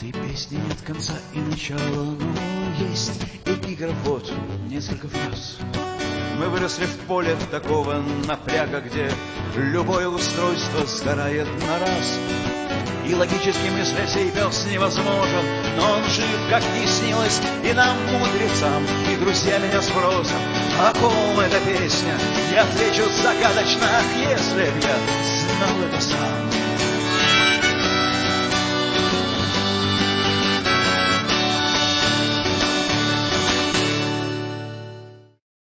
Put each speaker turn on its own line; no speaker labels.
этой песни нет конца и начала, но есть эпиграф, вот несколько фраз. Мы выросли в поле такого напряга, где любое устройство сгорает на раз. И логически мыслить сей пес невозможен, но он жив, как не снилось и нам, мудрецам. И друзья меня спросят, о ком эта песня? Я отвечу загадочно, если б я знал это сам.